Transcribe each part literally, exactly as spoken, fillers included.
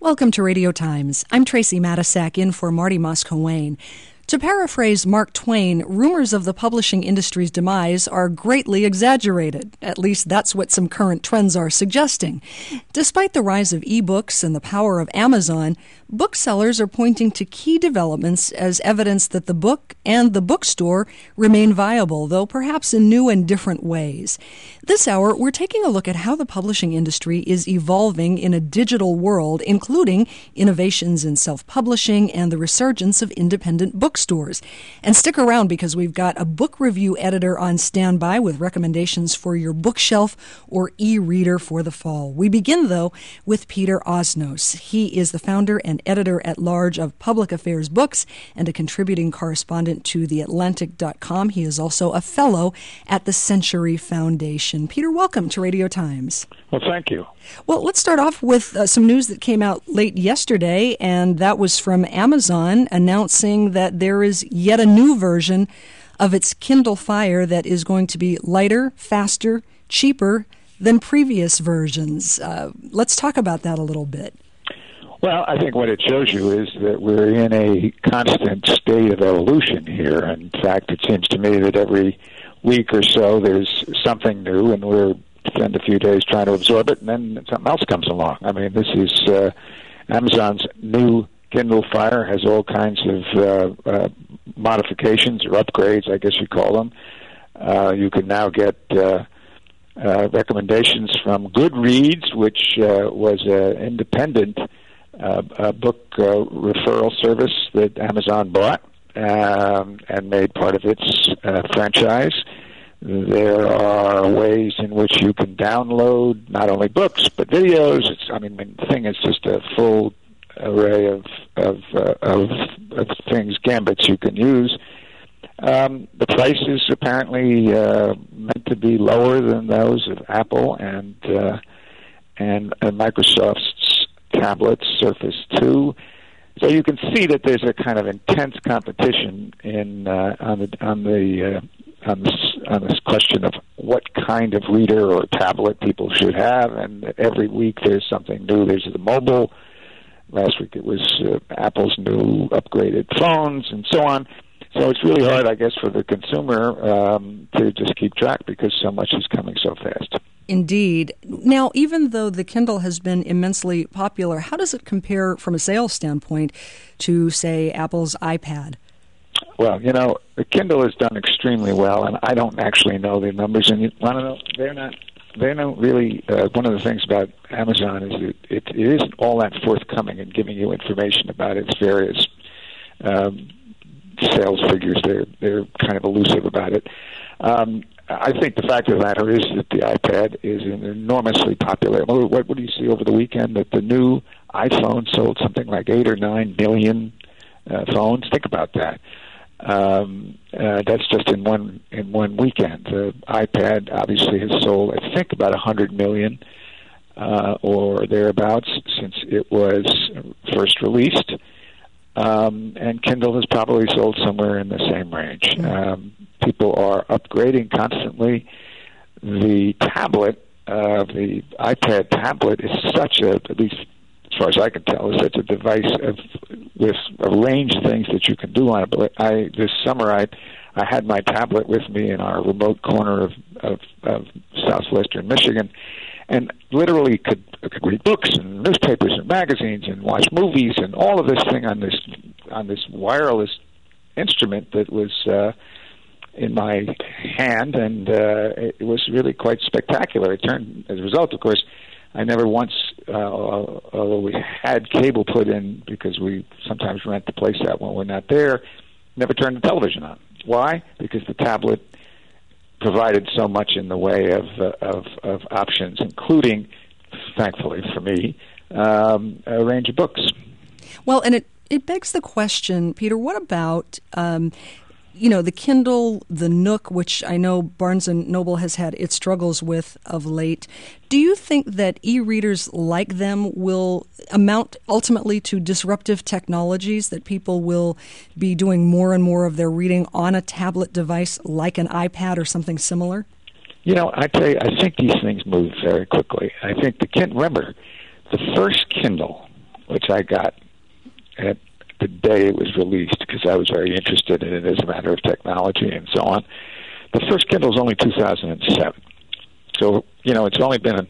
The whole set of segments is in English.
Welcome to Radio Times. I'm Tracy Matisak in for Marty Moscowane. To paraphrase Mark Twain, rumors of the publishing industry's demise are greatly exaggerated. At least that's what some current trends are suggesting. Despite the rise of e-books and the power of Amazon, booksellers are pointing to key developments as evidence that the book and the bookstore remain viable, though perhaps in new and different ways. This hour, we're taking a look at how the publishing industry is evolving in a digital world, including innovations in self-publishing and the resurgence of independent bookstores. Stores. And stick around because we've got a book review editor on standby with recommendations for your bookshelf or e-reader for the fall. We begin, though, with Peter Osnos. He is the founder and editor-at-large of Public Affairs Books and a contributing correspondent to the atlantic dot com. He is also a fellow at the Century Foundation. Peter, welcome to Radio Times. Well, thank you. Well, let's start off with uh, some news that came out late yesterday, and that was from Amazon announcing that there is yet a new version of its Kindle Fire that is going to be lighter, faster, cheaper than previous versions. Uh, let's talk about that a little bit. Well, I think what it shows you is that we're in a constant state of evolution here. In fact, it seems to me that every week or so there's something new, and we're spend a few days trying to absorb it, and then something else comes along. I mean, this is uh, Amazon's new Kindle Fire has all kinds of uh, uh, modifications or upgrades, I guess you call them. Uh, you can now get uh, uh, recommendations from Goodreads, which uh, was an independent uh, uh, book uh, referral service that Amazon bought um, and made part of its uh, franchise. There are ways in which you can download not only books but videos. It's, I mean, the thing is just a full array of of, uh, of of things, gambits you can use. Um, the price is apparently uh, meant to be lower than those of Apple and uh, and, and Microsoft's tablets, Surface two. So you can see that there's a kind of intense competition in uh, on the on the uh, on this on this question of what kind of reader or tablet people should have, and every week there's something new. There's the mobile. Last week it was uh, Apple's new upgraded phones, and so on. So it's really hard, I guess, for the consumer um, to just keep track because so much is coming so fast. Indeed. Now, even though the Kindle has been immensely popular, how does it compare from a sales standpoint to, say, Apple's iPad? Well, you know, the Kindle has done extremely well, and I don't actually know the numbers. And you want to know, they're not, they're not really. Uh, one of the things about Amazon is that it, it isn't all that forthcoming in giving you information about its various um, sales figures. They're they're kind of elusive about it. Um, I think the fact of the matter is that the iPad is enormously popular. What, what do you see over the weekend? That the new iPhone sold something like eight or nine million uh, phones. Think about that. Um, uh, that's just in one in one weekend. The iPad obviously has sold, I think, about a hundred million uh, or thereabouts since it was first released. Um, and Kindle has probably sold somewhere in the same range. Um, people are upgrading constantly. The tablet, uh, the iPad tablet, is such a, at least as far as I can tell, is such a device of with a range of things that you can do on it. But I this summer I I had my tablet with me in our remote corner of of, of southwestern Michigan, and literally could, could read books and newspapers and magazines and watch movies and all of this thing on this on this wireless instrument that was uh, in my hand, and uh, it was really quite spectacular. It turned, as a result, of course, I never once, uh, although we had cable put in because we sometimes rent the place out when we're not there, never turned the television on. Why? Because the tablet provided so much in the way of uh, of, of options, including, thankfully for me, um, a range of books. Well, and it, it begs the question, Peter, what about, um, you know, the Kindle, the Nook, which I know Barnes and Noble has had its struggles with of late. Do you think that e-readers like them will amount ultimately to disruptive technologies, that people will be doing more and more of their reading on a tablet device like an iPad or something similar? You know, I tell you, I think these things move very quickly. I think the Kindle, remember, the first Kindle which I got at the day it was released because I was very interested in it as a matter of technology and so on. The first Kindle is only two thousand seven. So, you know, it's only been,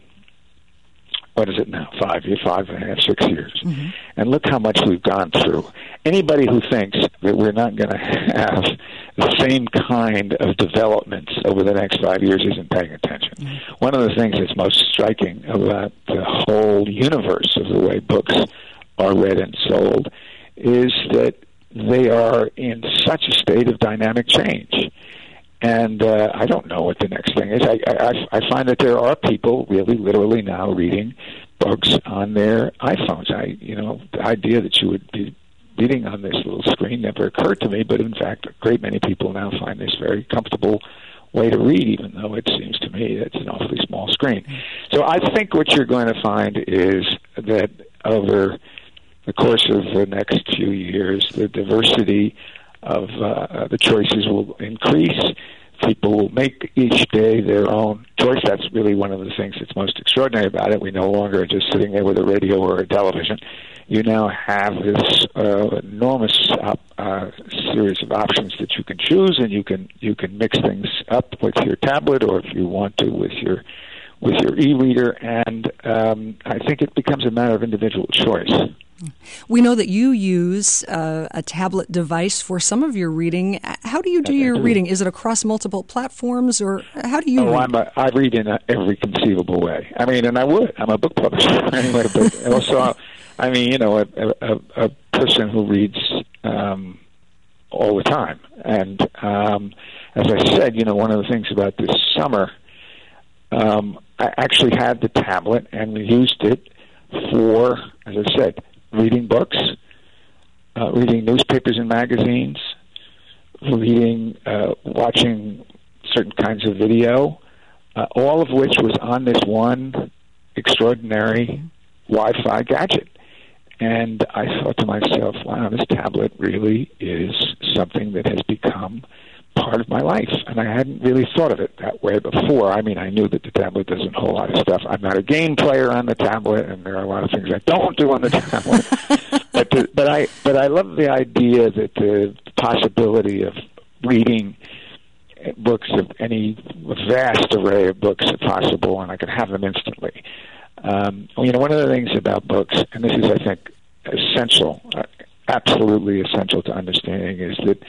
what is it now, five, five and a half, six years. Mm-hmm. And look how much we've gone through. Anybody who thinks that we're not going to have the same kind of developments over the next five years isn't paying attention. Mm-hmm. One of the things that's most striking about the whole universe of the way books are read and sold is that they are in such a state of dynamic change. And uh, I don't know what the next thing is. I, I, I find that there are people really literally now reading books on their iPhones. I, you know, the idea that you would be reading on this little screen never occurred to me, but in fact, a great many people now find this very comfortable way to read, even though it seems to me it's an awfully small screen. So I think what you're going to find is that over the course of the next few years, the diversity of uh, the choices will increase. People will make each day their own choice. That's really one of the things that's most extraordinary about it. We no longer are just sitting there with a radio or a television. You now have this uh, enormous op- uh, series of options that you can choose, and you can you can mix things up with your tablet, or if you want to, with your with your e-reader. And um, I think it becomes a matter of individual choice. We know that you use uh, a tablet device for some of your reading. How do you do your reading? Is it across multiple platforms, or how do you oh, read? I'm a, I read in a, every conceivable way. I mean, and I would. I'm a book publisher anyway, but also, I mean, you know, a, a, a person who reads um, all the time. And um, as I said, you know, one of the things about this summer, um, I actually had the tablet and used it for, as I said, reading books, uh, reading newspapers and magazines, reading, uh, watching certain kinds of video, uh, all of which was on this one extraordinary Wi-Fi gadget. And I thought to myself, wow, this tablet really is something that has become part of my life, and I hadn't really thought of it that way before. I mean, I knew that the tablet does a whole lot of stuff. I'm not a game player on the tablet, and there are a lot of things I don't do on the tablet. but the, but I but I love the idea that the possibility of reading books of any vast array of books are possible, and I can have them instantly. Um, you know, one of the things about books, and this is, I think, essential, uh, absolutely essential to understanding, is that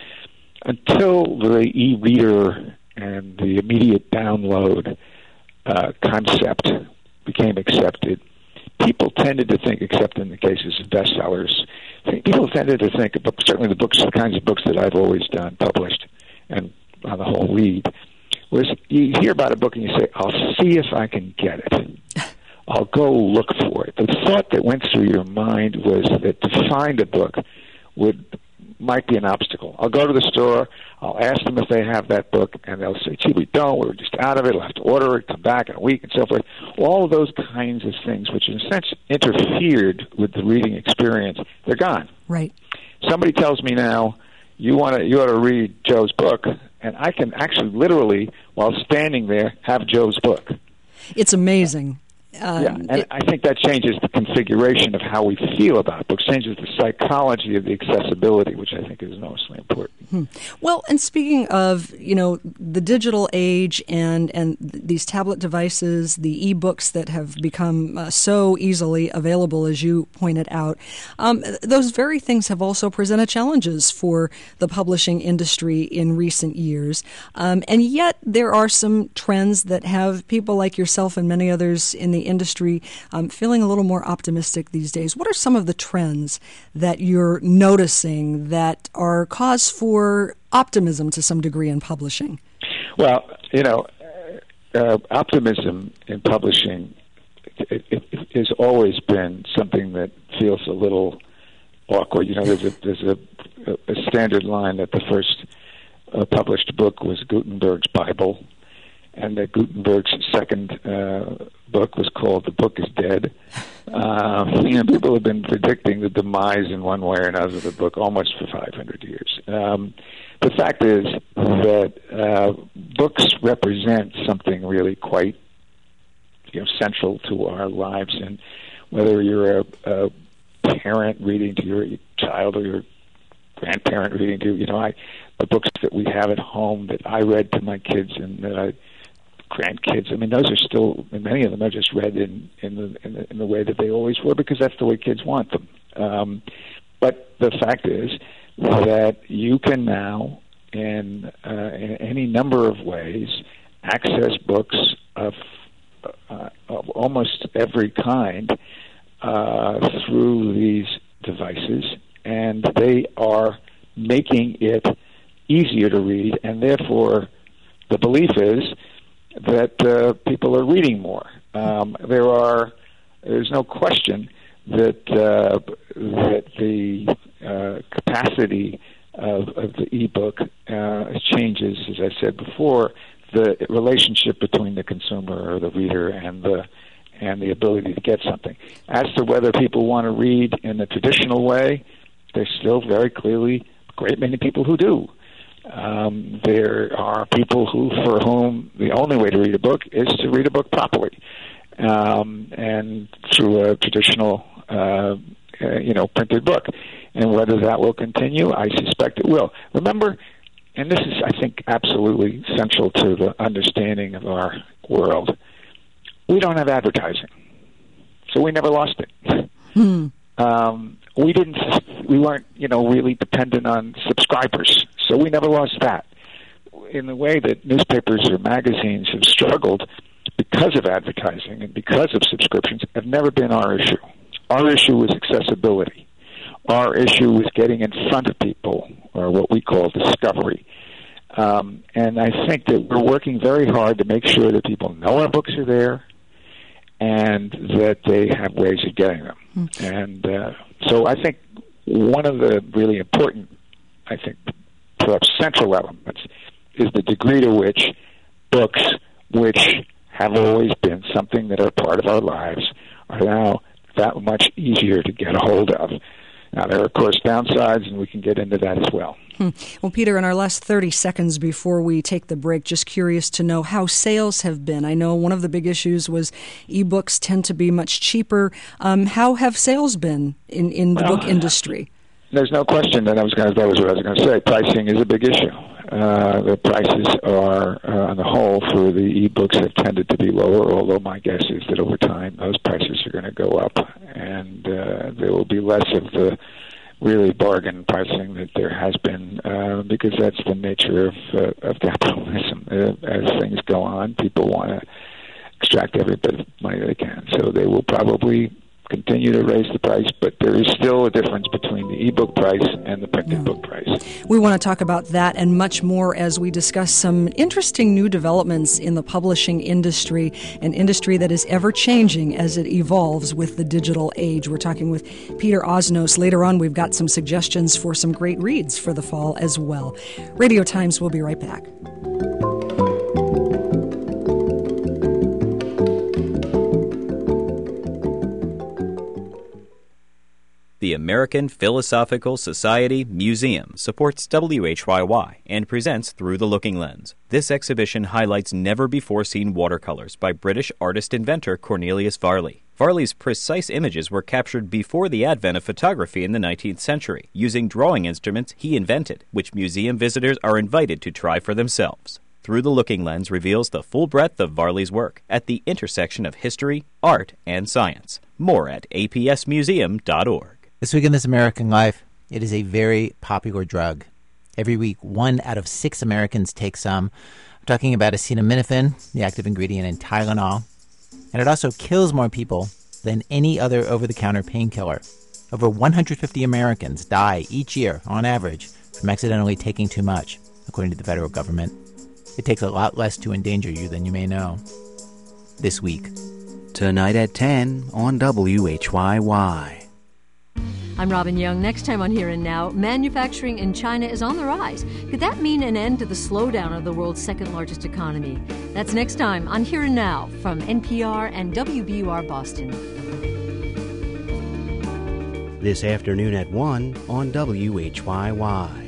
until the e-reader and the immediate download uh, concept became accepted, people tended to think, except in the cases of bestsellers, people tended to think, certainly the books, the kinds of books that I've always done, published, and on the whole read, was you hear about a book and you say, I'll see if I can get it. I'll go look for it. The thought that went through your mind was that to find a book would might be an obstacle. I'll go to the store, I'll ask them if they have that book, and they'll say, gee, we don't, we're just out of it, we'll have to order it, come back in a week, and so forth. All of those kinds of things, which in a sense interfered with the reading experience, they're gone. Right. Somebody tells me now, you want to, you ought to read Joe's book, and I can actually literally, while standing there, have Joe's book. It's amazing. Um, yeah, and it, I think that changes the configuration of how we feel about books, changes the psychology of the accessibility, which I think is enormously important. Hmm. Well, and speaking of, you know, the digital age and, and these tablet devices, the e-books that have become uh, so easily available, as you pointed out, um, those very things have also presented challenges for the publishing industry in recent years. Um, and yet there are some trends that have people like yourself and many others in the industry um, feeling a little more optimistic these days. What are some of the trends that you're noticing that are cause for optimism to some degree in publishing? Well, you know, uh, optimism in publishing it, it, it has always been something that feels a little awkward. You know, there's a there's a, a standard line that the first uh, published book was Gutenberg's Bible, and that Gutenberg's second uh, book was called The Book is Dead. Uh, you know, people have been predicting the demise in one way or another of the book almost for five hundred years. Um, the fact is that uh, books represent something really quite, you know, central to our lives, and whether you're a, a parent reading to your child or your grandparent reading to, you know, I the books that we have at home that I read to my kids and that I grandkids. I mean, those are still, many of them are just read in in the in the, in the way that they always were, because that's the way kids want them. Um, but the fact is that you can now, in, uh, in any number of ways, access books of, uh, of almost every kind uh, through these devices, and they are making it easier to read, and therefore the belief is that uh, people are reading more. Um, there are, there's no question that uh, that the uh, capacity of, of the ebook uh, changes, as I said before, the relationship between the consumer or the reader and the and the ability to get something. As to whether people want to read in the traditional way, there's still very clearly a great many people who do. Um, there are people who, for whom the only way to read a book is to read a book properly, um, and through a traditional, uh, uh, you know, printed book. And whether that will continue, I suspect it will. Remember, and this is, I think, absolutely central to the understanding of our world, we don't have advertising, so we never lost it. Hmm. Um, we didn't. We weren't, you know, really dependent on subscribers, so we never lost that. In the way that newspapers or magazines have struggled because of advertising and because of subscriptions, have never been our issue. Our issue was accessibility. Our issue was getting in front of people, or what we call discovery. Um, and I think that we're working very hard to make sure that people know our books are there, and that they have ways of getting them. Mm-hmm. And uh, so I think one of the really important, I think, perhaps central elements is the degree to which books, which have always been something that are part of our lives, are now that much easier to get a hold of. Now, there are, of course, downsides, and we can get into that as well. Hmm. Well, Peter, in our last thirty seconds before we take the break, just curious to know how sales have been. I know one of the big issues was ebooks tend to be much cheaper. Um, how have sales been in, in the well, book industry? There's no question that I was going to, that was what I was going to say. Pricing is a big issue. Uh, the prices are, uh, on the whole, for the ebooks have tended to be lower, although my guess is that over time those prices are going to go up, and uh, there will be less of the really bargain pricing that there has been, uh, because that's the nature of, uh, of capitalism. Uh, as things go on, people want to extract every bit of money they can, so they will probably continue to raise the price, but there is still a difference between the ebook price and the printed yeah. book price. We want to talk about that and much more as we discuss some interesting new developments in the publishing industry, an industry that is ever-changing as it evolves with the digital age. We're talking with Peter Osnos. Later on, we've got some suggestions for some great reads for the fall as well. Radio Times will be right back. The American Philosophical Society Museum supports W H Y Y and presents Through the Looking Lens. This exhibition highlights never-before-seen watercolors by British artist-inventor Cornelius Varley. Varley's precise images were captured before the advent of photography in the nineteenth century, using drawing instruments he invented, which museum visitors are invited to try for themselves. Through the Looking Lens reveals the full breadth of Varley's work at the intersection of history, art, and science. More at A P S museum dot org. This week in This American Life, it is a very popular drug. Every week, one out of six Americans take some. I'm talking about acetaminophen, the active ingredient in Tylenol. And it also kills more people than any other over-the-counter painkiller. Over one hundred fifty Americans die each year, on average, from accidentally taking too much, according to the federal government. It takes a lot less to endanger you than you may know. This week. Tonight at ten on W H Y Y. I'm Robin Young. Next time on Here and Now, manufacturing in China is on the rise. Could that mean an end to the slowdown of the world's second largest economy? That's next time on Here and Now from N P R and W B U R Boston. This afternoon at one on W H Y Y.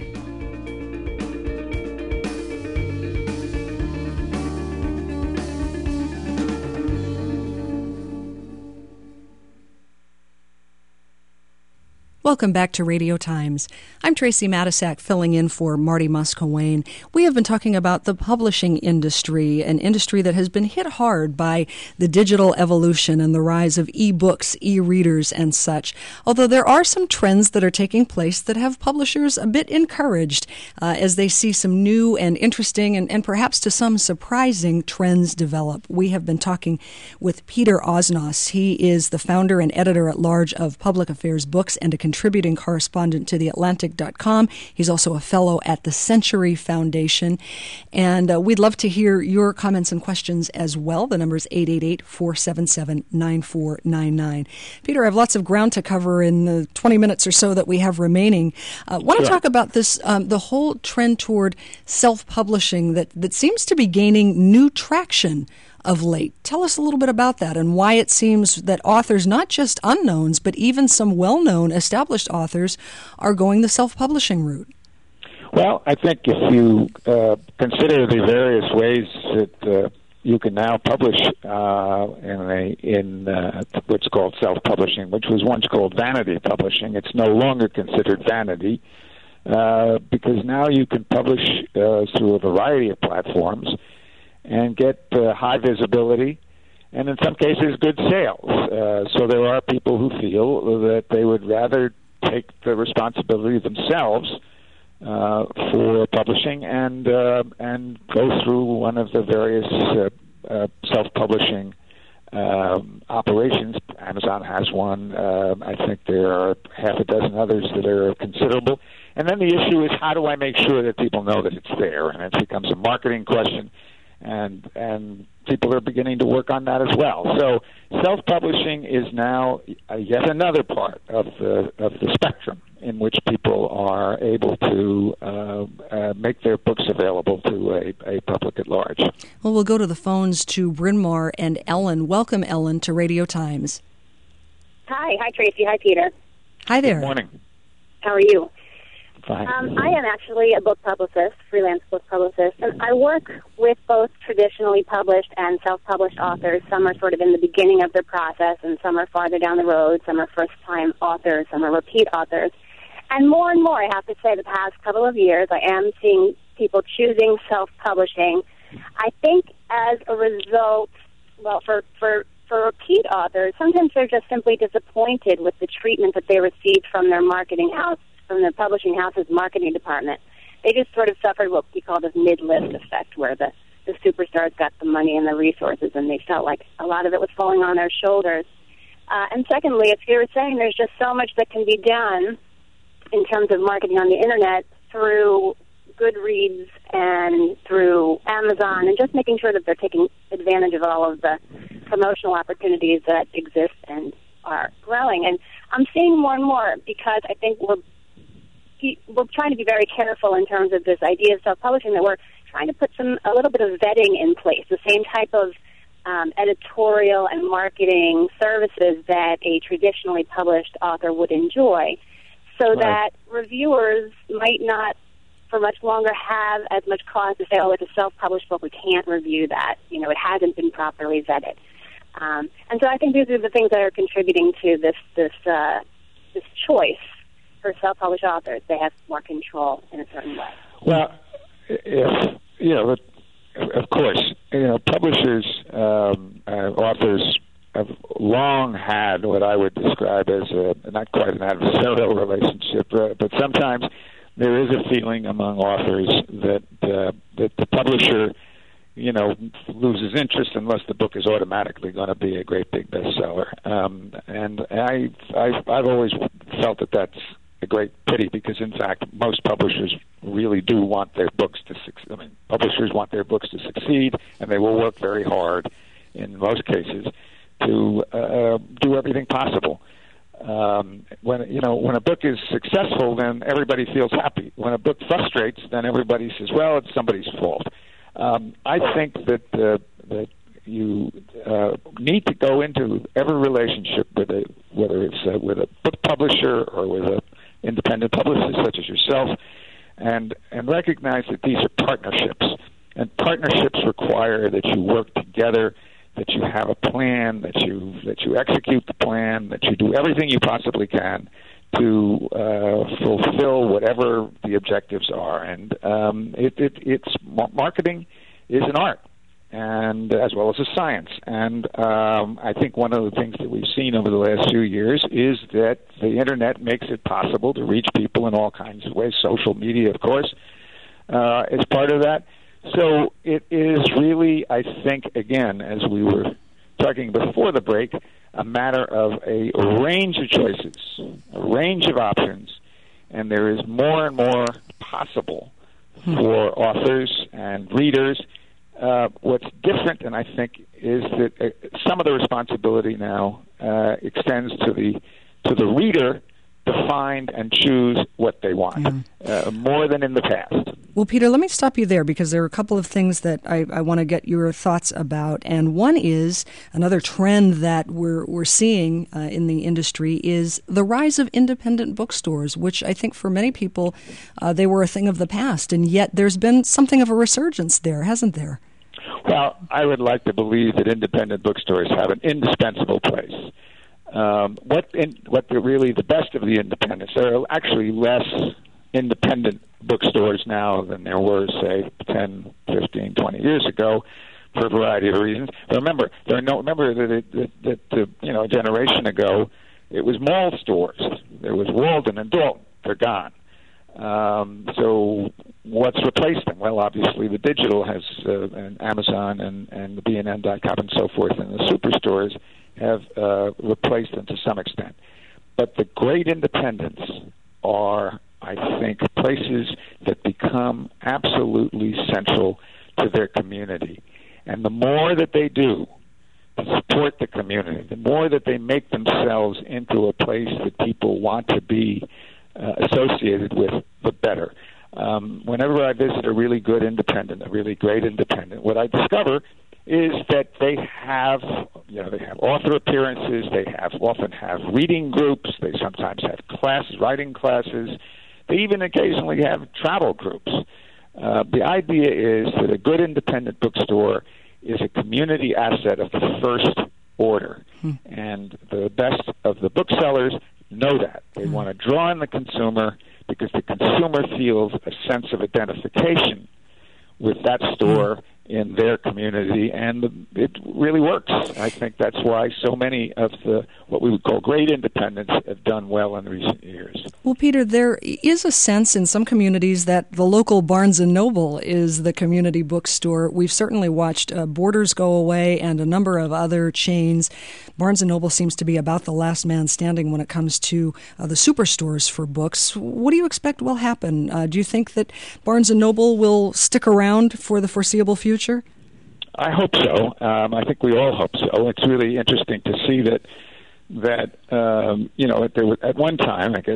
Welcome back to Radio Times. I'm Tracy Matisak, filling in for Marty Muscowain. We have been talking about the publishing industry, an industry that has been hit hard by the digital evolution and the rise of e-books, e-readers, and such. Although there are some trends that are taking place that have publishers a bit encouraged uh, as they see some new and interesting and, and perhaps to some surprising trends develop. We have been talking with Peter Osnos. He is the founder and editor-at-large of Public Affairs Books and a contributing correspondent to the Atlantic dot com. He's also a fellow at the Century Foundation. And uh, we'd love to hear your comments and questions as well. The number is eight eight eight, four seven seven, nine four nine nine. Peter, I have lots of ground to cover in the twenty minutes or so that we have remaining. I uh, want to sure. talk about this, um, the whole trend toward self-publishing that, that seems to be gaining new traction of late. Tell us a little bit about that and why it seems that authors, not just unknowns, but even some well-known established authors, are going the self-publishing route. Well, I think if you uh, consider the various ways that uh, you can now publish uh, in, a, in uh, what's called self-publishing, which was once called vanity publishing, it's no longer considered vanity uh, because now you can publish uh, through a variety of platforms and get uh, high visibility, and in some cases, good sales. Uh, so there are people who feel that they would rather take the responsibility themselves uh, for publishing and uh, and go through one of the various uh, uh, self-publishing um, operations. Amazon has one. Uh, I think there are half a dozen others that are considerable. And then the issue is, how do I make sure that people know that it's there? And it becomes a marketing question. And and people are beginning to work on that as well. So self-publishing is now uh, yet another part of the of the spectrum in which people are able to uh, uh, make their books available to a, a public at large. Well, we'll go to the phones to Bryn Mawr and Ellen. Welcome, Ellen, to Radio Times. Hi. Hi, Tracy. Hi, Peter. Hi there. Good morning. How are you? Fine. Um, I am actually a book publicist, freelance book publicist, and I work with both traditionally published and self-published authors. Some are sort of in the beginning of their process, and some are farther down the road. Some are first-time authors, some are repeat authors. And more and more, I have to say, the past couple of years, I am seeing people choosing self-publishing. I think as a result, well, for, for, for repeat authors, sometimes they're just simply disappointed with the treatment that they received from their marketing house, from the publishing house's marketing department. They just sort of suffered what we call this mid-list effect, where the, the superstars got the money and the resources, and they felt like a lot of it was falling on their shoulders. Uh, and secondly, as you were saying, there's just so much that can be done in terms of marketing on the Internet through Goodreads and through Amazon, and just making sure that they're taking advantage of all of the promotional opportunities that exist and are growing. And I'm seeing more and more, because I think we're we're trying to be very careful in terms of this idea of self-publishing, that we're trying to put some a little bit of vetting in place, the same type of um, editorial and marketing services that a traditionally published author would enjoy, so right. that reviewers might not for much longer have as much cause to say, oh, it's a self-published book, we can't review that. You know, it hasn't been properly vetted. Um, and so I think these are the things that are contributing to this this uh, this choice for self-published authors. They have more control in a certain way. Well, if, you know, of course, you know, publishers, um, uh, authors have long had what I would describe as a, not quite an adversarial relationship, uh, but sometimes there is a feeling among authors that uh, that the publisher, you know, loses interest unless the book is automatically going to be a great big bestseller. Um, and I, I've, I've always felt that that's a great pity, because in fact most publishers really do want their books to succeed. I mean, publishers want their books to succeed, and they will work very hard in most cases to uh, do everything possible. Um, when you know when a book is successful, then everybody feels happy. When a book frustrates, then everybody says, "Well, it's somebody's fault." Um, I think that uh, that you uh, need to go into every relationship with a whether it's uh, with a book publisher or with a independent publicist such as yourself, and and recognize that these are partnerships, and partnerships require that you work together, that you have a plan, that you that you execute the plan, that you do everything you possibly can to uh, fulfill whatever the objectives are. And um, it, it, it's marketing is an art, and as well as a science. And um, I think one of the things that we've seen over the last few years is that the Internet makes it possible to reach people in all kinds of ways. Social media, of course, uh, is part of that. So it is really, I think, again, as we were talking before the break, a matter of a range of choices, a range of options, and there is more and more possible for authors and readers. Uh, what's different, and I think, is that uh, some of the responsibility now uh, extends to the to the reader to find and choose what they want, mm. uh, more than in the past. Well, Peter, let me stop you there because there are a couple of things that I, I want to get your thoughts about. And one is another trend that we're we're seeing uh, in the industry is the rise of independent bookstores, which I think for many people, uh, they were a thing of the past. And yet there's been something of a resurgence there, hasn't there? Well, I would like to believe that independent bookstores have an indispensable place. Um, what in, what the, really the best of the independents? There are actually less independent bookstores now than there were, say, ten, fifteen, twenty years ago, for a variety of reasons. But remember, there are no. Remember that, that, that, that you know, a generation ago, it was mall stores. There was Walden and Dalton. They're gone. Um, so what's replaced them? Well, obviously the digital has, uh, and Amazon and, and the B and N dot com and so forth, and the superstores have uh, replaced them to some extent. But the great independents are, I think, places that become absolutely central to their community. And the more that they do to support the community, the more that they make themselves into a place that people want to be uh, associated with, the better. Um, whenever I visit a really good independent, a really great independent, what I discover is that they have, you know, they have author appearances, they have often have reading groups, they sometimes have classes, writing classes, they even occasionally have travel groups. Uh, the idea is that a good independent bookstore is a community asset of the first order, hmm. and the best of the booksellers know that. They hmm. want to draw in the consumer because the consumer feels a sense of identification with that store hmm. in their community, and the, it really works. I think that's why so many of the what we would call great independents have done well in recent years. Well, Peter, there is a sense in some communities that the local Barnes and Noble is the community bookstore. We've certainly watched uh, Borders go away and a number of other chains. Barnes and Noble seems to be about the last man standing when it comes to uh, the superstores for books. What do you expect will happen? Uh, do you think that Barnes and Noble will stick around for the foreseeable future? I hope so. Um, I think we all hope so. It's really interesting to see that that um, you know there was, at one time, I guess,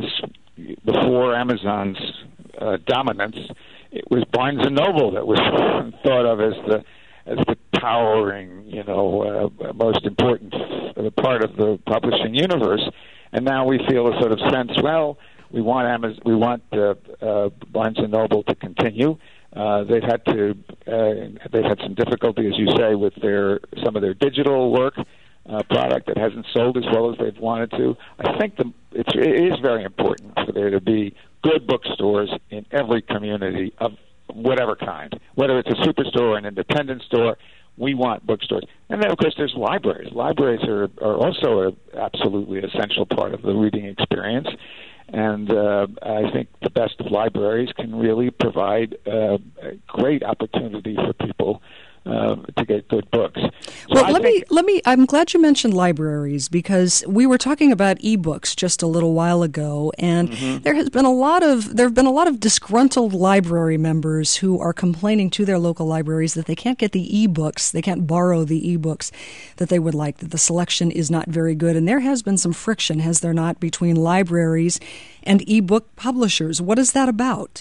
before Amazon's uh, dominance, it was Barnes and Noble that was thought of as the as the towering, you know, uh, most important part of the publishing universe. And now we feel a sort of sense. Well, we want Amazon, we want uh, uh, Barnes and Noble to continue. Uh, they've had to uh, they've had some difficulty, as you say, with their some of their digital work uh, product that hasn't sold as well as they've wanted to. I think the, it's, it is very important for there to be good bookstores in every community of whatever kind, whether it's a superstore or an independent store. We want bookstores, and then of course there's libraries. Libraries are are also an absolutely essential part of the reading experience. And uh, I think the best of libraries can really provide uh, a great opportunity for people uh, to get good books. So well, I let think, me let me. I'm glad you mentioned libraries because we were talking about ebooks just a little while ago, and mm-hmm. there has been a lot of there have been a lot of disgruntled library members who are complaining to their local libraries that they can't get the ebooks, they can't borrow the ebooks that they would like, that the selection is not very good, and there has been some friction, has there not, between libraries and ebook publishers? What is that about?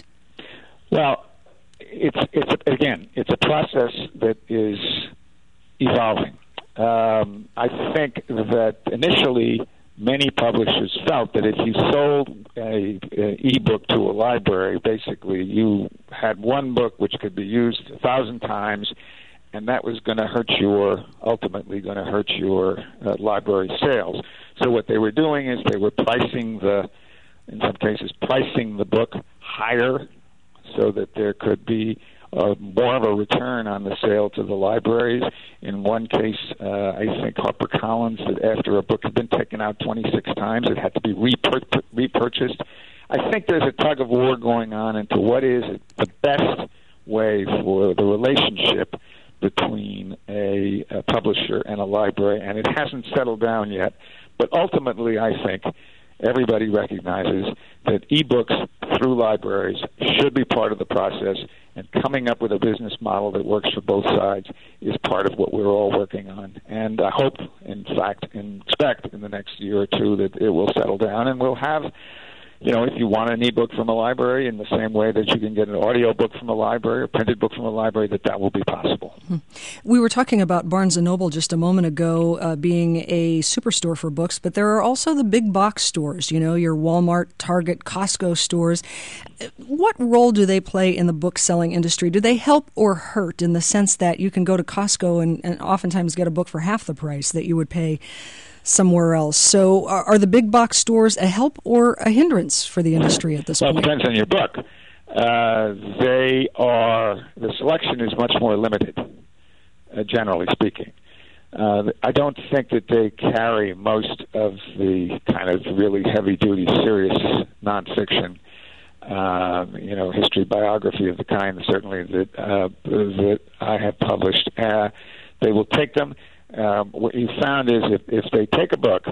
Well, it's it's again, it's a process that is evolving. Um, I think that initially many publishers felt that if you sold a, a ebook to a library, basically you had one book which could be used a thousand times, and that was going to hurt your ultimately going to hurt your uh, library sales. So what they were doing is they were pricing the in some cases pricing the book higher so that there could be uh, more of a return on the sale to the libraries. In one case, uh, I think HarperCollins, that after a book had been taken out twenty-six times, it had to be repur- repurchased. I think there's a tug of war going on into what is the best way for the relationship between a, a publisher and a library, and it hasn't settled down yet. But ultimately, I think everybody recognizes that ebooks through libraries should be part of the process, and coming up with a business model that works for both sides is part of what we're all working on. And I hope, in fact, and expect in the next year or two that it will settle down, and we'll have, you know, if you want an ebook from a library in the same way that you can get an audio book from a library or printed book from a library, that that will be possible. We were talking about Barnes and Noble just a moment ago uh, being a superstore for books, but there are also the big box stores, you know, your Walmart, Target, Costco stores. What role do they play in the book selling industry? Do they help or hurt in the sense that you can go to Costco and, and oftentimes get a book for half the price that you would pay somewhere else? So are, are the big box stores a help or a hindrance for the industry at this well, point? Well, it depends on your book. Uh, they are, the selection is much more limited, uh, generally speaking. Uh, I don't think that they carry most of the kind of really heavy-duty, serious nonfiction, uh, you know, history, biography of the kind, certainly that, uh, that I have published. Uh, they will take them. Um, what you found is if, if they take a book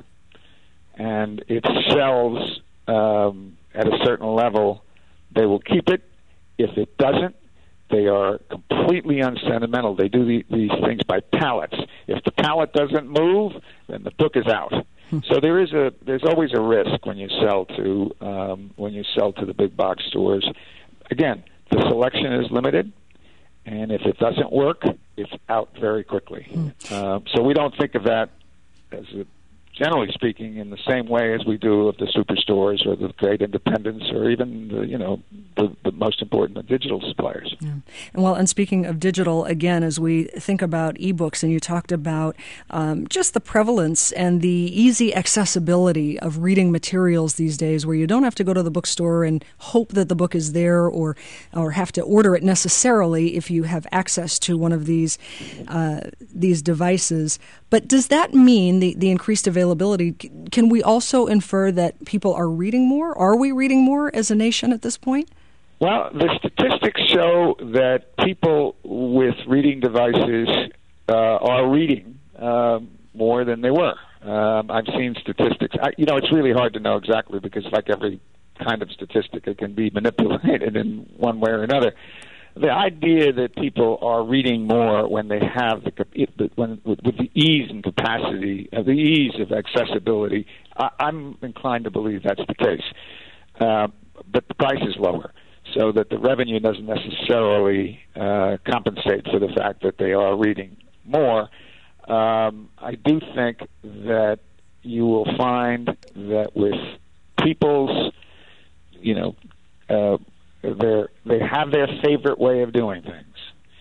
and it sells um, at a certain level, they will keep it. If it doesn't, they are completely unsentimental. They do the, these things by pallets. If the pallet doesn't move, then the book is out. So there is a there's always a risk when you sell to um, when you sell to the big box stores. Again, the selection is limited. And if it doesn't work, it's out very quickly. Mm. Uh, so we don't think of that, as a, generally speaking, in the same way as we do of the superstores or the great independents or even the, you know, the, the most important, the digital suppliers. Yeah. And well, and speaking of digital, again, as we think about ebooks, and you talked about um, just the prevalence and the easy accessibility of reading materials these days, where you don't have to go to the bookstore and hope that the book is there, or or have to order it necessarily if you have access to one of these uh, these devices. But does that mean the, the increased availability, can we also infer that people are reading more? Are we reading more as a nation at this point? Well, the statistics show that people with reading devices uh, are reading uh, more than they were. Um, I've seen statistics. I, you know, it's really hard to know exactly because, like every kind of statistic, it can be manipulated in one way or another. The idea that people are reading more when they have the when with, with the ease and capacity, uh, the ease of accessibility, I, I'm inclined to believe that's the case. Uh, but the price is lower, so that the revenue doesn't necessarily uh, compensate for the fact that they are reading more. Um, I do think that you will find that with people's, you know, uh, They're, they have their favorite way of doing things.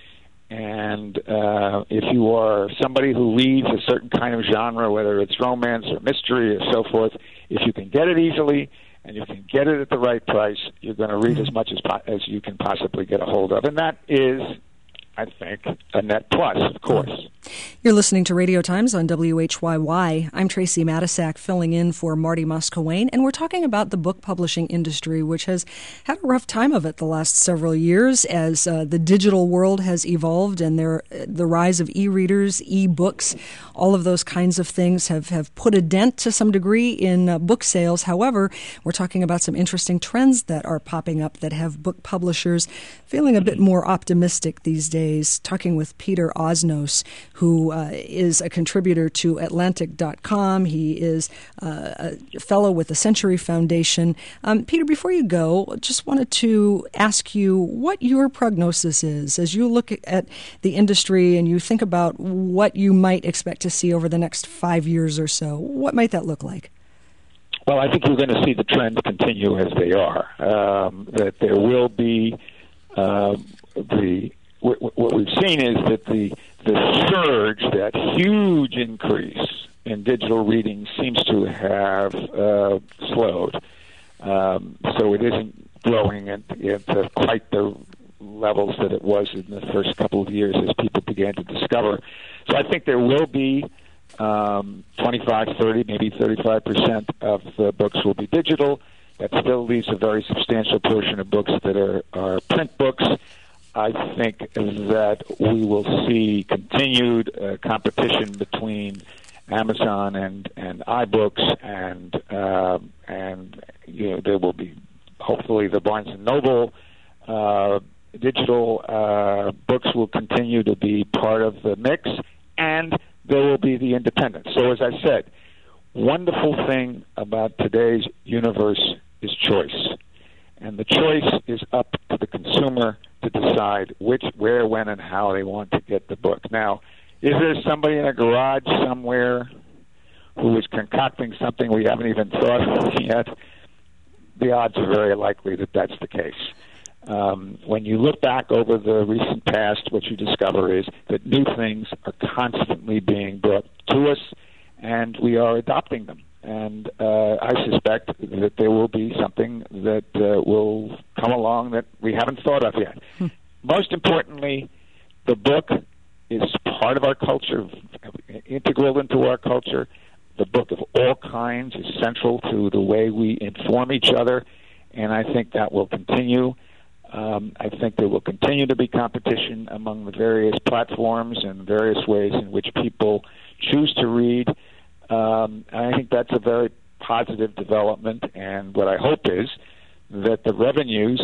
And uh, if you are somebody who reads a certain kind of genre, whether it's romance or mystery or so forth, if you can get it easily and you can get it at the right price, you're going to read as much as, po- as you can possibly get a hold of. And that is, I think, a net plus, of course. You're listening to Radio Times on W H Y Y. I'm Tracy Matisak, filling in for Marty Muscowain, and we're talking about the book publishing industry, which has had a rough time of it the last several years as uh, the digital world has evolved, and there, the rise of e-readers, e-books, all of those kinds of things have, have put a dent to some degree in uh, book sales. However, we're talking about some interesting trends that are popping up that have book publishers feeling a bit more optimistic these days. Talking with Peter Osnos, who uh, is a contributor to Atlantic dot com. He is uh, a fellow with the Century Foundation. Um, Peter, before you go, just wanted to ask you what your prognosis is as you look at the industry and you think about what you might expect to see over the next five years or so. What might that look like? Well, I think we're going to see the trends continue as they are. Um, that there will be uh, the what, what we've seen is that the the surge, that huge increase in digital reading, seems to have uh, slowed. Um, so it isn't growing into quite the levels that it was in the first couple of years as people began to discover. So I think there will be um, twenty-five, thirty, maybe thirty-five percent of the books will be digital. That still leaves a very substantial portion of books that are, are print books. I think that we will see continued uh, competition between Amazon and, and iBooks, and uh, and you know there will be hopefully the Barnes and Noble uh, digital uh, books will continue to be part of the mix, and there will be the independents. So as I said, wonderful thing about today's universe is choice, and the choice is up to the consumer to decide which, where, when, and how they want to get the book. Now, is there somebody in a garage somewhere who is concocting something we haven't even thought of yet? The odds are very likely that that's the case. Um, when you look back over the recent past, what you discover is that new things are constantly being brought to us, and we are adopting them. And uh, I suspect that there will be something that uh, will come along that we haven't thought of yet. Hmm. Most importantly, the book is part of our culture, integral into our culture. The book of all kinds is central to the way we inform each other, and I think that will continue. Um, I think there will continue to be competition among the various platforms and various ways in which people choose to read. Um, I think that's a very positive development, and what I hope is that the revenues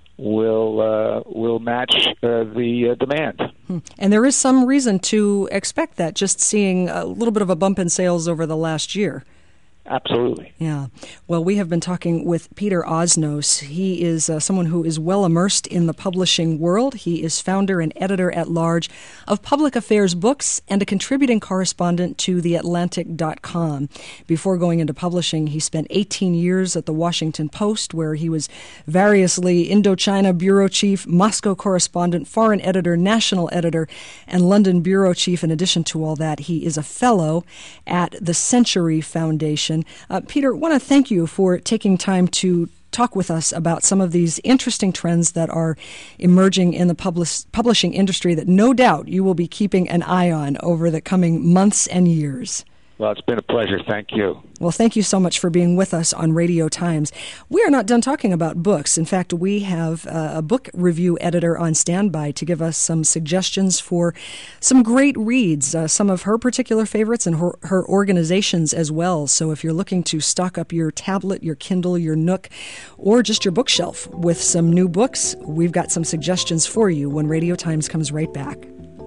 will uh, will match uh, the uh, demand. And there is some reason to expect that, just seeing a little bit of a bump in sales over the last year. Absolutely. Yeah. Well, we have been talking with Peter Osnos. He is uh, someone who is well immersed in the publishing world. He is founder and editor-at-large of Public Affairs Books and a contributing correspondent to the atlantic dot com. Before going into publishing, he spent eighteen years at the Washington Post, where he was variously Indochina bureau chief, Moscow correspondent, foreign editor, national editor, and London bureau chief. In addition to all that, he is a fellow at the Century Foundation. Uh, Peter, I want to thank you for taking time to talk with us about some of these interesting trends that are emerging in the publish- publishing industry that no doubt you will be keeping an eye on over the coming months and years. Well, it's been a pleasure. Thank you. Well, thank you so much for being with us on Radio Times. We are not done talking about books. In fact, we have uh, a book review editor on standby to give us some suggestions for some great reads, uh, some of her particular favorites and her, her organizations as well. So if you're looking to stock up your tablet, your Kindle, your Nook, or just your bookshelf with some new books, we've got some suggestions for you when Radio Times comes right back.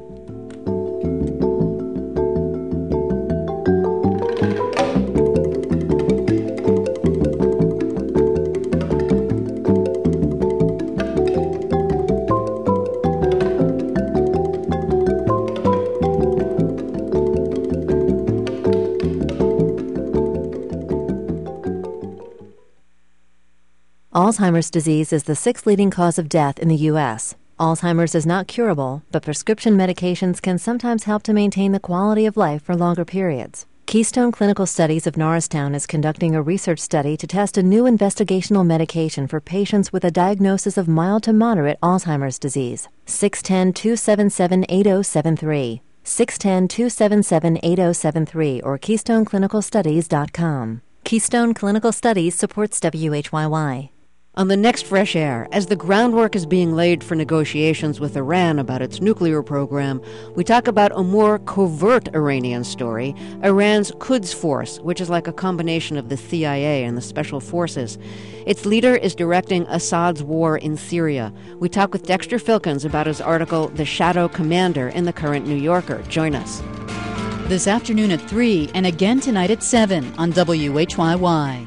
Alzheimer's disease is the sixth leading cause of death in the U S Alzheimer's is not curable, but prescription medications can sometimes help to maintain the quality of life for longer periods. Keystone Clinical Studies of Norristown is conducting a research study to test a new investigational medication for patients with a diagnosis of mild to moderate Alzheimer's disease. six one zero, two seven seven, eight zero seven three. six one zero, two seven seven, eight zero seven three or keystone clinical studies dot com. Keystone Clinical Studies supports W H Y Y. On the next Fresh Air, as the groundwork is being laid for negotiations with Iran about its nuclear program, we talk about a more covert Iranian story, Iran's Quds Force, which is like a combination of the C I A and the Special Forces. Its leader is directing Assad's war in Syria. We talk with Dexter Filkins about his article, The Shadow Commander, in the current New Yorker. Join us. This afternoon at three and again tonight at seven on W H Y Y.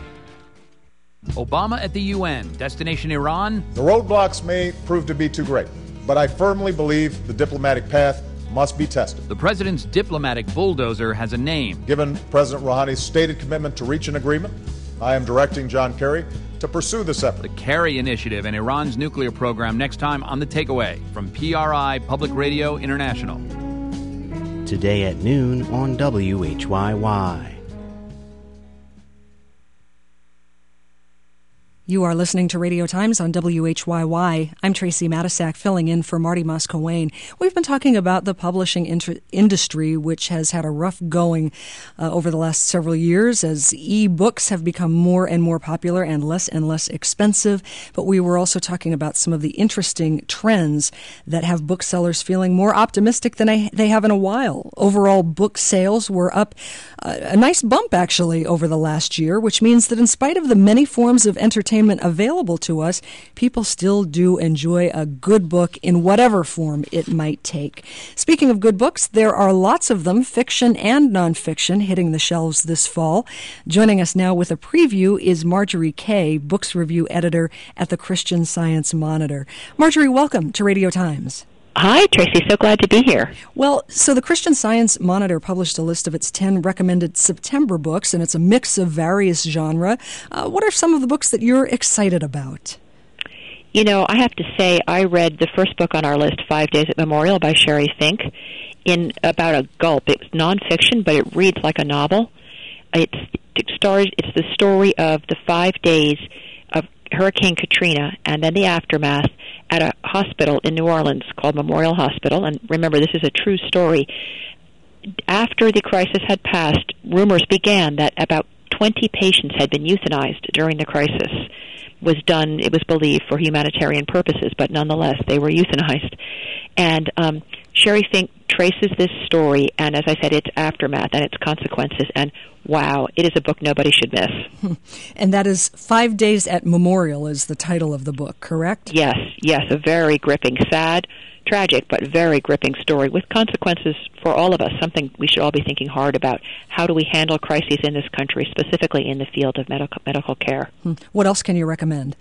Obama at the U N, destination Iran. The roadblocks may prove to be too great, but I firmly believe the diplomatic path must be tested. The president's diplomatic bulldozer has a name. Given President Rouhani's stated commitment to reach an agreement, I am directing John Kerry to pursue this effort. The Kerry Initiative and Iran's nuclear program next time on The Takeaway from P R I Public Radio International. Today at noon on W H Y Y. You are listening to Radio Times on W H Y Y. I'm Tracy Matisak, filling in for Marty Muscowain. We've been talking about the publishing inter- industry, which has had a rough going uh, over the last several years as e-books have become more and more popular and less and less expensive. But we were also talking about some of the interesting trends that have booksellers feeling more optimistic than I, they have in a while. Overall book sales were up uh, a nice bump, actually, over the last year, which means that in spite of the many forms of entertainment available to us, people still do enjoy a good book in whatever form it might take. Speaking of good books, there are lots of them, fiction and nonfiction, hitting the shelves this fall. Joining us now with a preview is Marjorie Kay, Books Review Editor at the Christian Science Monitor. Marjorie, welcome to Radio Times. Hi, Tracy. So glad to be here. Well, so the Christian Science Monitor published a list of its ten recommended September books, and it's a mix of various genre. Uh, what are some of the books that you're excited about? You know, I have to say I read the first book on our list, Five Days at Memorial by Sherry Fink, in about a gulp. It was nonfiction, but it reads like a novel. It's, it stars, it's the story of the five days of Hurricane Katrina and then the aftermath at a hospital in New Orleans called Memorial Hospital. And remember, this is a true story. After the crisis had passed, rumors began that about twenty patients had been euthanized during the crisis. Was done, it was believed, for humanitarian purposes, but nonetheless, they were euthanized. And um, Sherry Fink traces this story, and as I said, its aftermath and its consequences, and wow, it is a book nobody should miss. And that is Five Days at Memorial is the title of the book, correct? Yes, yes, a very gripping, sad, tragic, but very gripping story with consequences for all of us, something we should all be thinking hard about. How do we handle crises in this country, specifically in the field of medical medical care? What else can you recommend?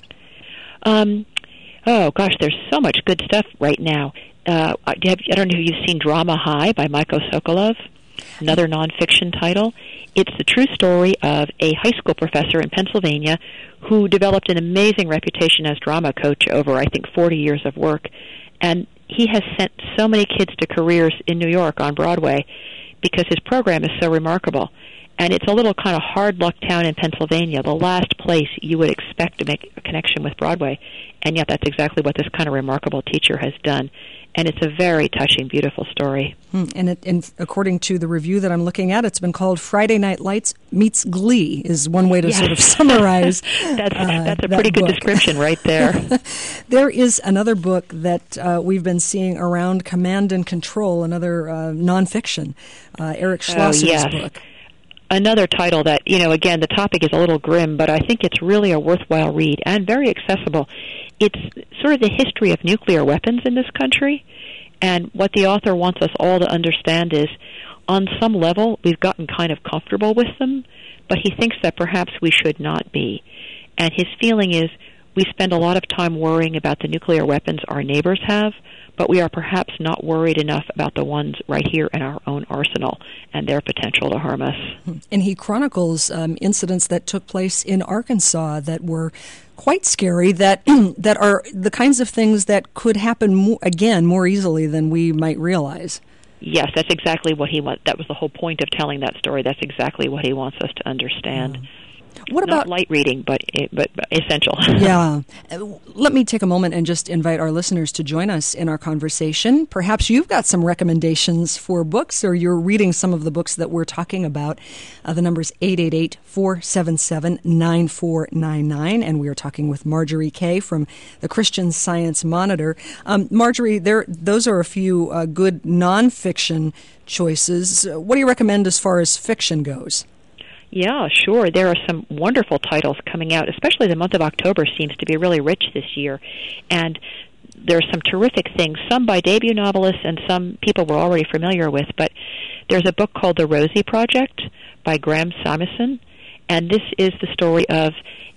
Um, oh, gosh, there's so much good stuff right now. Uh, I don't know if you've seen Drama High by Maiko Sokolov, another nonfiction title. It's the true story of a high school professor in Pennsylvania who developed an amazing reputation as drama coach over, I think, forty years of work. And he has sent so many kids to careers in New York on Broadway because his program is so remarkable. And it's a little kind of hard luck town in Pennsylvania, the last place you would expect to make a connection with Broadway. And yet that's exactly what this kind of remarkable teacher has done. And it's a very touching, beautiful story. Hmm. And, it, and according to the review that I'm looking at, it's been called Friday Night Lights Meets Glee, is one way to yes. sort of summarize That's, uh, that's a that pretty good book. description right there. There is another book that uh, we've been seeing around, Command and Control, another uh, nonfiction, uh, Eric Schlosser's oh, yes. book. Another title that, you know, again, the topic is a little grim, but I think it's really a worthwhile read and very accessible. It's sort of the history of nuclear weapons in this country, and what the author wants us all to understand is, on some level, we've gotten kind of comfortable with them, but he thinks that perhaps we should not be. And his feeling is, we spend a lot of time worrying about the nuclear weapons our neighbors have, but we are perhaps not worried enough about the ones right here in our own arsenal and their potential to harm us. And he chronicles um, incidents that took place in Arkansas that were quite scary, that that are the kinds of things that could happen, more, again, more easily than we might realize. Yes, that's exactly what he wants. That was the whole point of telling that story. That's exactly what he wants us to understand. Mm. What about Not light reading, but but, but essential. Yeah. Let me take a moment and just invite our listeners to join us in our conversation. Perhaps you've got some recommendations for books, or you're reading some of the books that we're talking about. Uh, the number is eight eight eight, four seven seven, nine four nine nine, and we are talking with Marjorie Kay from the Christian Science Monitor. Um, Marjorie, there those are a few uh, good nonfiction choices. Uh, what do you recommend as far as fiction goes? Yeah, sure. There are some wonderful titles coming out, especially the month of October seems to be really rich this year. And there are some terrific things, some by debut novelists and some people we're already familiar with. But there's a book called The Rosie Project by Graham Simison, and this is the story of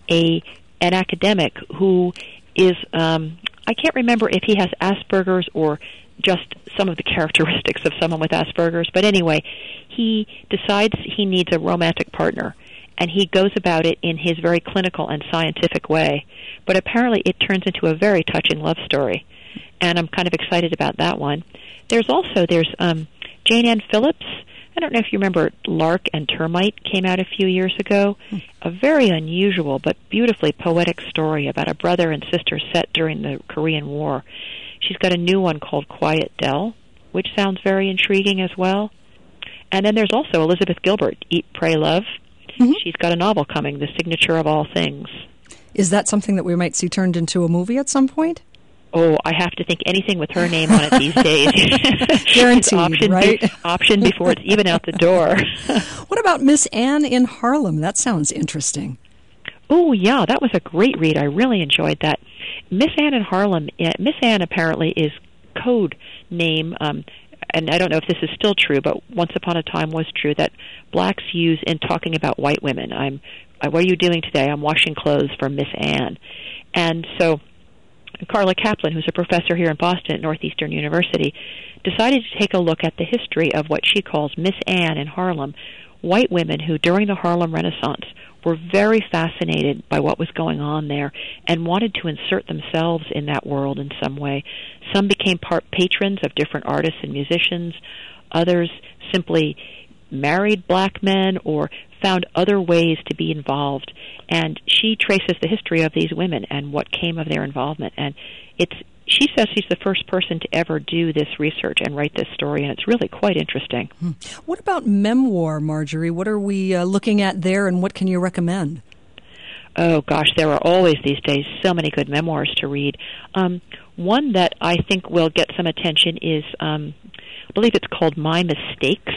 a an academic who is, um, I can't remember if he has Asperger's or just some of the characteristics of someone with Asperger's, but anyway, he decides he needs a romantic partner, and he goes about it in his very clinical and scientific way. But apparently it turns into a very touching love story, and I'm kind of excited about that one. There's also, there's um, Jane Ann Phillips, I don't know if you remember Lark and Termite came out a few years ago. Hmm. A very unusual but beautifully poetic story about a brother and sister set during the Korean War. She's got a new one called Quiet Dell, which sounds very intriguing as well. And then there's also Elizabeth Gilbert, Eat, Pray, Love. Mm-hmm. She's got a novel coming, The Signature of All Things. Is that something that we might see turned into a movie at some point? Oh, I have to think anything with her name on it these days. Guaranteed, option right? Be, option before it's even out the door. What about Miss Anne in Harlem? That sounds interesting. Oh, yeah, that was a great read. I really enjoyed that. Miss Anne in Harlem, uh, Miss Anne apparently is code name, um, and I don't know if this is still true, but once upon a time was true, that blacks use in talking about white women. I'm, uh, what are you doing today? I'm washing clothes for Miss Anne. And so Carla Kaplan, who's a professor here in Boston at Northeastern University, decided to take a look at the history of what she calls Miss Anne in Harlem, white women who, during the Harlem Renaissance, were very fascinated by what was going on there and wanted to insert themselves in that world in some way. Some became part patrons of different artists and musicians. Others simply married black men or found other ways to be involved. And she traces the history of these women and what came of their involvement. And it's she says she's the first person to ever do this research and write this story, and it's really quite interesting. Hmm. What about memoir, Marjorie? What are we uh, looking at there, and what can you recommend? Oh, gosh, there are always these days so many good memoirs to read. Um, one that I think will get some attention is, um, I believe it's called My Mistakes,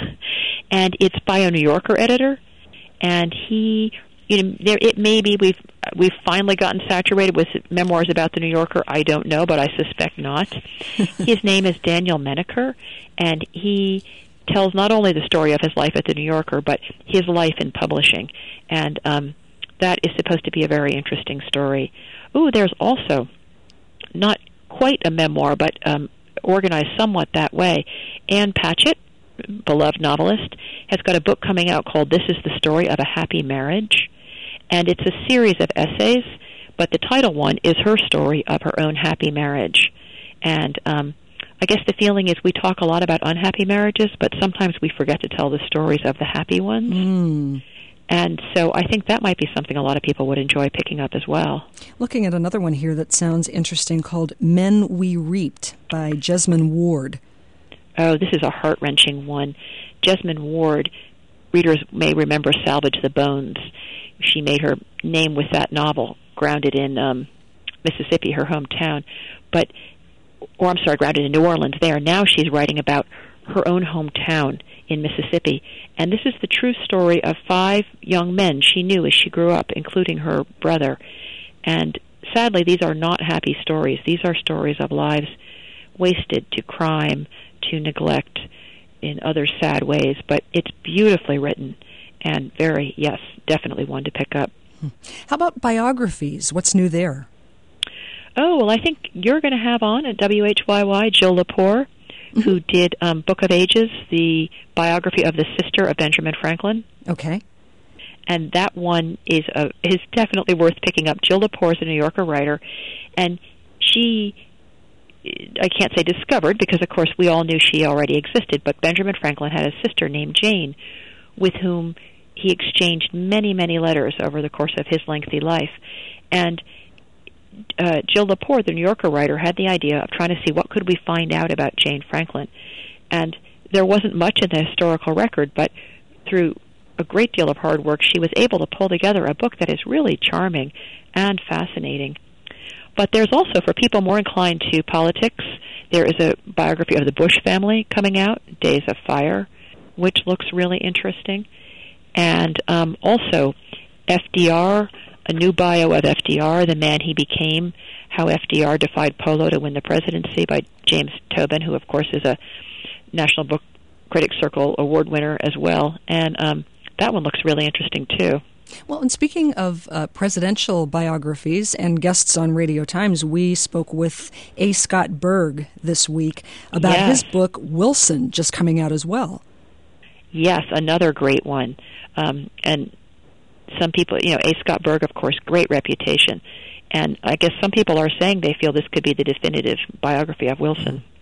and it's by a New Yorker editor, and he... You know, there, it may be we've we've finally gotten saturated with memoirs about the New Yorker. I don't know, but I suspect not. His name is Daniel Menaker, and he tells not only the story of his life at the New Yorker, but his life in publishing, and um, that is supposed to be a very interesting story. Ooh, there's also not quite a memoir, but um, organized somewhat that way. Anne Patchett, beloved novelist, has got a book coming out called This is the Story of a Happy Marriage. And it's a series of essays, but the title one is her story of her own happy marriage. And um, I guess the feeling is we talk a lot about unhappy marriages, but sometimes we forget to tell the stories of the happy ones. Mm. And so I think that might be something a lot of people would enjoy picking up as well. Looking at another one here that sounds interesting called Men We Reaped by Jesmyn Ward. Oh, this is a heart-wrenching one. Jesmyn Ward, readers may remember Salvage the Bones. She made her name with that novel, grounded in um, Mississippi, her hometown. But, or I'm sorry, grounded in New Orleans there. Now she's writing about her own hometown in Mississippi. And this is the true story of five young men she knew as she grew up, including her brother. And sadly, these are not happy stories. These are stories of lives wasted to crime, to neglect, in other sad ways. But it's beautifully written. And very, yes, definitely one to pick up. How about biographies? What's new there? Oh, well, I think you're going to have on at W H Y Y Jill Lepore, mm-hmm. who did um, Book of Ages, the biography of the sister of Benjamin Franklin. Okay. And that one is a, is definitely worth picking up. Jill Lepore is a New Yorker writer, and she, I can't say discovered, because, of course, we all knew she already existed, but Benjamin Franklin had a sister named Jane, with whom he exchanged many, many letters over the course of his lengthy life. And uh, Jill Lepore, the New Yorker writer, had the idea of trying to see what could we find out about Jane Franklin. And there wasn't much in the historical record, but through a great deal of hard work, she was able to pull together a book that is really charming and fascinating. But there's also, for people more inclined to politics, there is a biography of the Bush family coming out, Days of Fire, which looks really interesting. And um, also F D R, a new bio of F D R, the man he became, how F D R defied polo to win the presidency, by James Tobin, who, of course, is a National Book Critics Circle award winner as well. And um, that one looks really interesting, too. Well, and speaking of uh, presidential biographies and guests on Radio Times, we spoke with A. Scott Berg this week about yes. his book, Wilson, just coming out as well. Yes, another great one. Um, and some people, you know, A. Scott Berg, of course, great reputation. And I guess some people are saying they feel this could be the definitive biography of Wilson.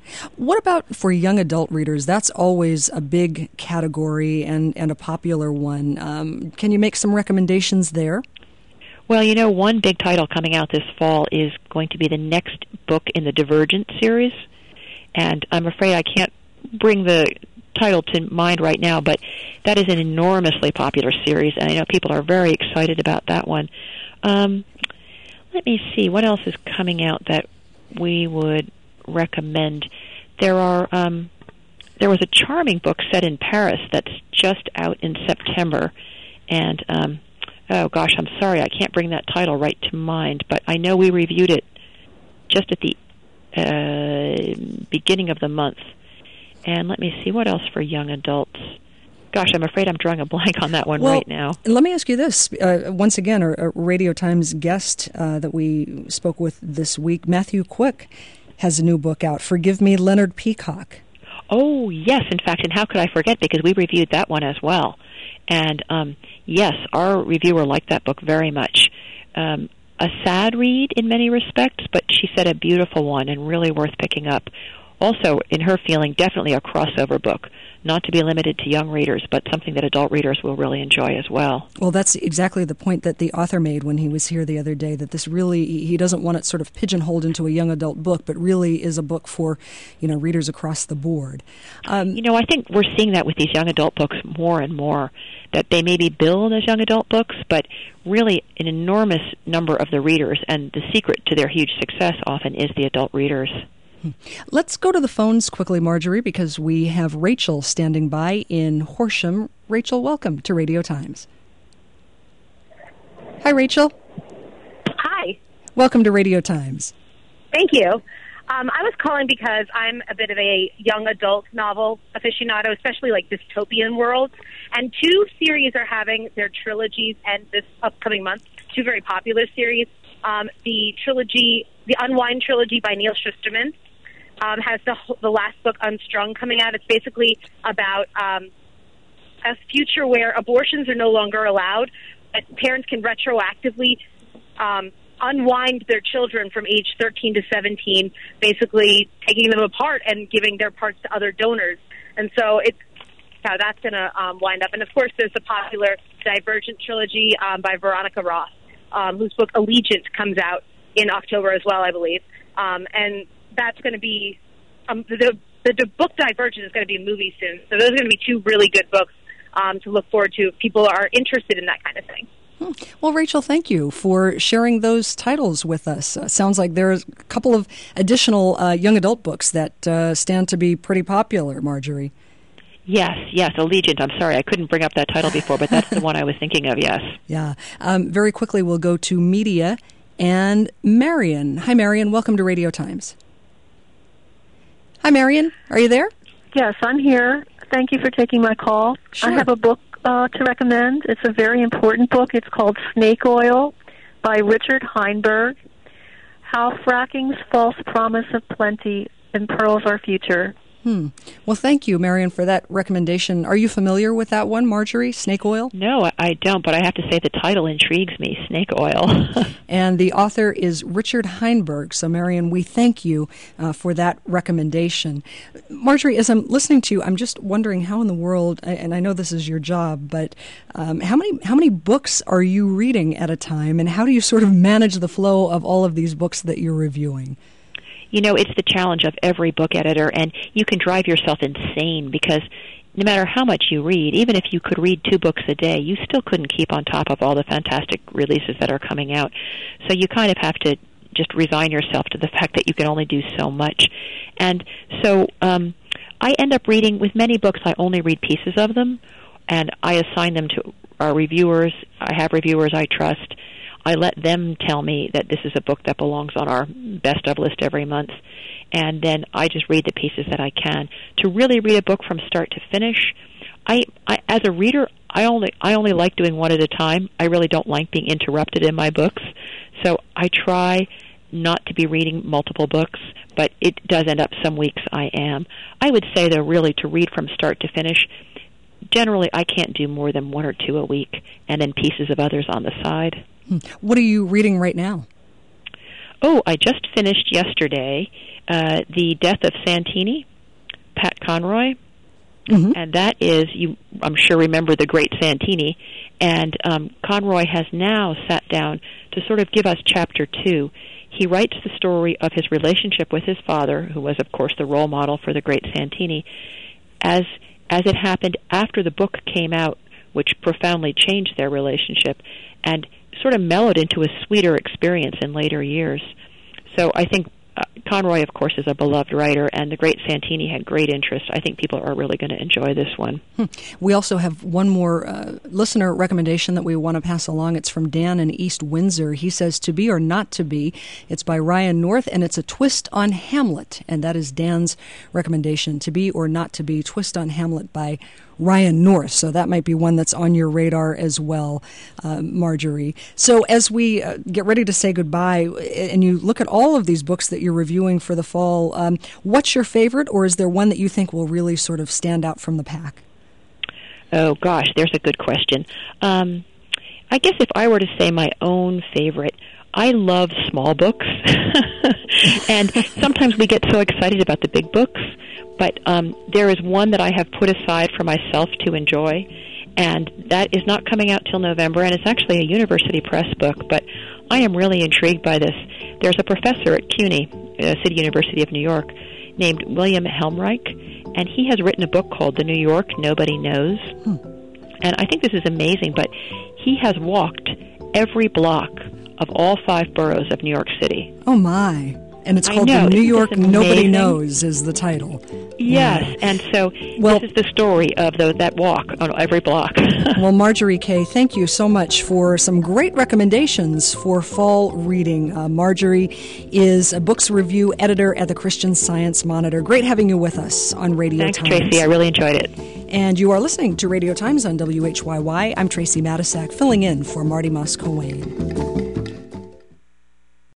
What about for young adult readers? That's always a big category and, and a popular one. Um, can you make some recommendations there? Well, you know, one big title coming out this fall is going to be the next book in the Divergent series, and I'm afraid I can't bring the title to mind right now, but that is an enormously popular series, and I know people are very excited about that one. Um, let me see, what else is coming out that we would recommend? There are um, there was a charming book set in Paris that's just out in September, and um, oh gosh, I'm sorry, I can't bring that title right to mind, but I know we reviewed it just at the uh, beginning of the month. And let me see, what else for young adults? Gosh, I'm afraid I'm drawing a blank on that one well, right now. Let me ask you this. Uh, once again, our, our Radio Times guest uh, that we spoke with this week, Matthew Quick, has a new book out, Forgive Me, Leonard Peacock. Oh, yes, in fact, and how could I forget, because we reviewed that one as well. And um, yes, our reviewer liked that book very much. Um, a sad read in many respects, but she said a beautiful one and really worth picking up. Also, in her feeling, definitely a crossover book, not to be limited to young readers, but something that adult readers will really enjoy as well. Well, that's exactly the point that the author made when he was here the other day, that this really, he doesn't want it sort of pigeonholed into a young adult book, but really is a book for, you know, readers across the board. Um, you know, I think we're seeing that with these young adult books more and more, that they may be billed as young adult books, but really an enormous number of the readers, and the secret to their huge success often is the adult readers. Let's go to the phones quickly, Marjorie, because we have Rachel standing by in Horsham. Rachel, welcome to Radio Times. Hi, Rachel. Hi. Welcome to Radio Times. Thank you. Um, I was calling because I'm a bit of a young adult novel aficionado, especially like dystopian worlds. And two series are having their trilogies end this upcoming month, two very popular series. Um, the trilogy, the Unwind trilogy by Neil Shusterman, Um, has the the last book, Unstrung, coming out. It's basically about um, a future where abortions are no longer allowed, but parents can retroactively um, unwind their children from age thirteen to seventeen, basically taking them apart and giving their parts to other donors. And so it's how that's going to um, wind up. And, of course, there's the popular Divergent trilogy um, by Veronica Roth, um, whose book Allegiant comes out in October as well, I believe. Um, and that's going to be, um, the, the, the book Divergent is going to be a movie soon. So those are going to be two really good books um, to look forward to if people are interested in that kind of thing. Hmm. Well, Rachel, thank you for sharing those titles with us. Uh, sounds like there's a couple of additional uh, young adult books that uh, stand to be pretty popular, Marjorie. Yes, yes, Allegiant. I'm sorry, I couldn't bring up that title before, but that's the one I was thinking of, yes. Yeah. Um, very quickly, we'll go to media and Marion. Hi, Marion. Welcome to Radio Times. Hi, Marion. Are you there? Yes, I'm here. Thank you for taking my call. Sure. I have a book uh, to recommend. It's a very important book. It's called Snake Oil by Richard Heinberg. How Fracking's False Promise of Plenty Imperils Our Future. Hmm. Well, thank you, Marion, for that recommendation. Are you familiar with that one, Marjorie, Snake Oil? No, I don't, but I have to say the title intrigues me, Snake Oil. And the author is Richard Heinberg. So, Marion, we thank you uh, for that recommendation. Marjorie, as I'm listening to you, I'm just wondering how in the world, and I know this is your job, but um, how many how many books are you reading at a time, and how do you sort of manage the flow of all of these books that you're reviewing? You know, it's the challenge of every book editor, and you can drive yourself insane because no matter how much you read, even if you could read two books a day, you still couldn't keep on top of all the fantastic releases that are coming out. So you kind of have to just resign yourself to the fact that you can only do so much. And so um, I end up reading, with many books, I only read pieces of them, and I assign them to our reviewers. I have reviewers I trust. I let them tell me that this is a book that belongs on our best of list every month, and then I just read the pieces that I can. To really read a book from start to finish, I, I as a reader, I only I only like doing one at a time. I really don't like being interrupted in my books, so I try not to be reading multiple books, but it does end up some weeks I am. I would say, though, really to read from start to finish, generally I can't do more than one or two a week, and then pieces of others on the side. What are you reading right now? Oh, I just finished yesterday uh, The Death of Santini, Pat Conroy. Mm-hmm. And that is, you I'm sure remember the great Santini. And um, Conroy has now sat down to sort of give us chapter two. He writes the story of his relationship with his father, who was, of course, the role model for the great Santini, as as it happened after the book came out, which profoundly changed their relationship and sort of mellowed into a sweeter experience in later years. So I think uh, Conroy, of course, is a beloved writer, and the great Santini had great interest. I think people are really going to enjoy this one. Hmm. We also have one more uh, listener recommendation that we want to pass along. It's from Dan in East Windsor. He says, To Be or Not to Be. It's by Ryan North, and it's a twist on Hamlet. And that is Dan's recommendation, To Be or Not to Be, Twist on Hamlet by Ryan North. So that might be one that's on your radar as well, uh, Marjorie. So as we uh, get ready to say goodbye, and you look at all of these books that you're reviewing for the fall, um, what's your favorite, or is there one that you think will really sort of stand out from the pack? Oh, gosh, there's a good question. Um, I guess if I were to say my own favorite, I love small books. And sometimes we get so excited about the big books, but um, there is one that I have put aside for myself to enjoy, and that is not coming out till November, and it's actually a University Press book, but I am really intrigued by this. There's a professor at CUNY, uh, City University of New York, named William Helmreich, and he has written a book called The New York Nobody Knows. Hmm. And I think this is amazing, but he has walked every block of all five boroughs of New York City. Oh, my. And it's I called know. The New Isn't York this Nobody amazing? Knows is the title. Yes, Yeah. and so Well- this is the story of the, that walk on every block. Well, Marjorie Kay, thank you so much for some great recommendations for fall reading. Uh, Marjorie is a books review editor at the Christian Science Monitor. Great having you with us on Radio Thanks, Times. Tracy. I really enjoyed it. And you are listening to Radio Times on W H Y Y. I'm Tracy Matisak, filling in for Marty Muscowain.